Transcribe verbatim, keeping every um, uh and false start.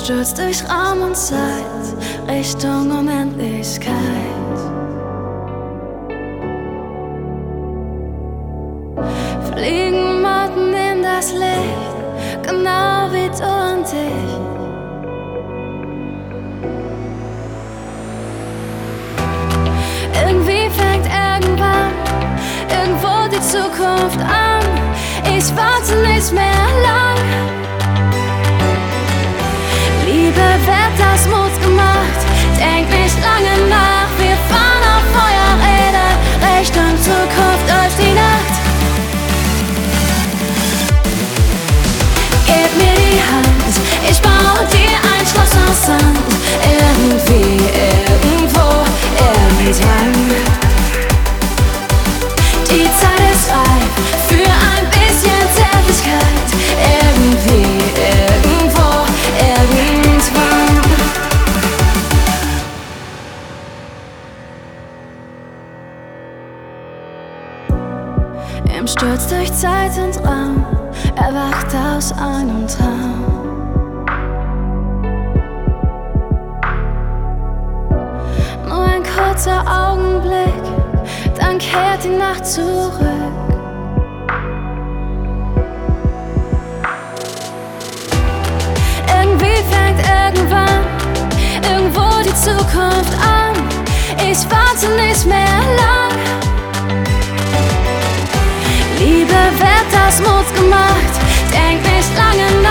Stürzt durch Raum und Zeit Richtung Unendlichkeit. Fliegen Motten in das Licht, genau wie du und ich. Irgendwie fängt irgendwann irgendwo die Zukunft an. Ich warte nicht mehr lang. Liebe wird aus Mut gemacht, denk nicht lange nach. Wir fahren auf Feuerräder, Richtung Zukunft durch die Nacht. Gib mir die Hand, ich baue dir ein Schloss aus Sand. Irgendwie, irgendwo, irgendwann. Die Zeit ist reif für ein bisschen Zärtlichkeit. Irgendwie, irgendwo, irgendwann. Im Sturz durch Zeit und Raum, erwacht aus einem Traum. Nur ein kurzer Augenblick, dann kehrt die Nacht zurück. Irgendwie fängt irgendwann irgendwo die Zukunft an. Ich warte nicht mehr lang. Liebe wird aus Mut gemacht, denk nicht lange